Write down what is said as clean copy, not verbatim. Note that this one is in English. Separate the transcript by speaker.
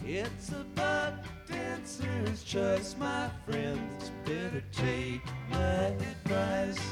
Speaker 1: It's a buck dancer's choice, my friends. Better take my advice.